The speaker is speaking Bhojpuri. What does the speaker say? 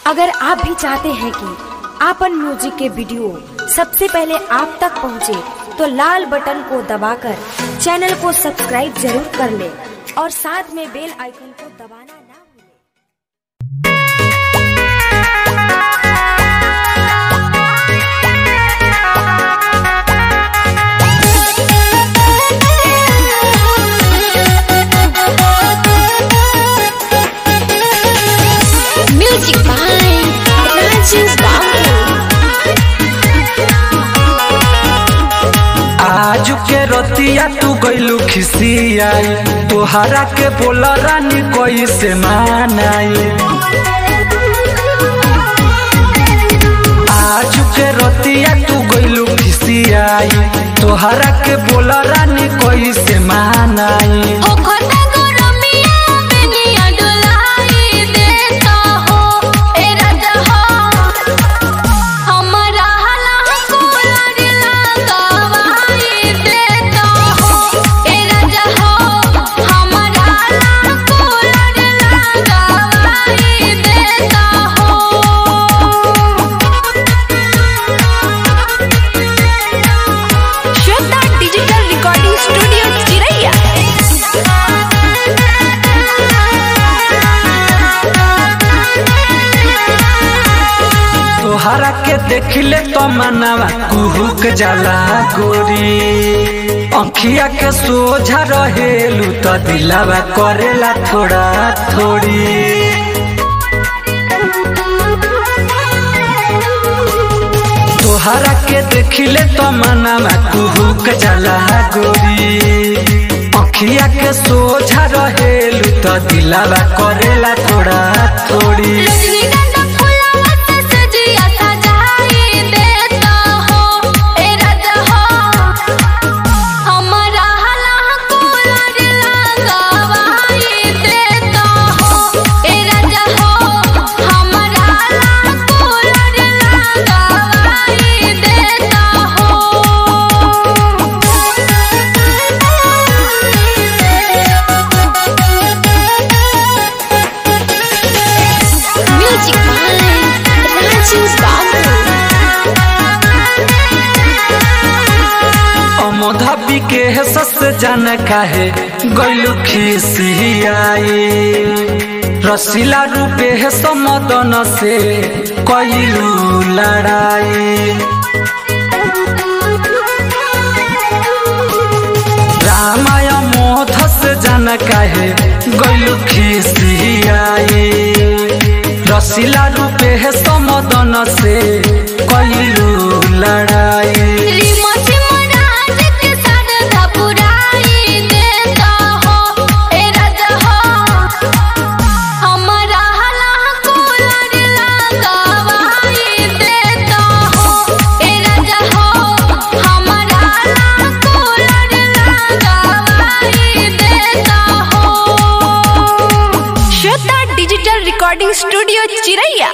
अगर आप भी चाहते हैं कि आपन म्यूजिक के वीडियो सबसे पहले आप तक पहुंचे, तो लाल बटन को दबाकर चैनल को सब्सक्राइब जरूर कर ले और साथ में बेल आइकन को दबाना ना भूलें। म्यूजिक बाय राजू बाबू। आजू के रतिया तू गइलू खिसियाई, तोहरा के बोल रानी कैसे मानाई। आजू के रतिया तू गइलू खिसियाई, तोहरा के बोल रानी कैसे मानाई। तोहरा के देखले तो मनवा कुहुक जाला गोरी, अखिया के सोझा रहेलू तो दिलावा करेला थोड़ा थोड़ी। तोहरा के देखले तो मनवा कुहुक जाला गोरी, अखिया के सोझा रहेलू तो दिलावा करेला थोड़ा थोड़ी। अमोधबी के सस जान काहे गइलू खिसियाई, रसीला रूपे है समदन से कइलू लड़ाई। रामाय मोध से जान काहे गइलू खिसियाई, रसीला रूपे है समदन से कइलू लड़ाई। डिजिटल रिकॉर्डिंग स्टूडियो चिरैया।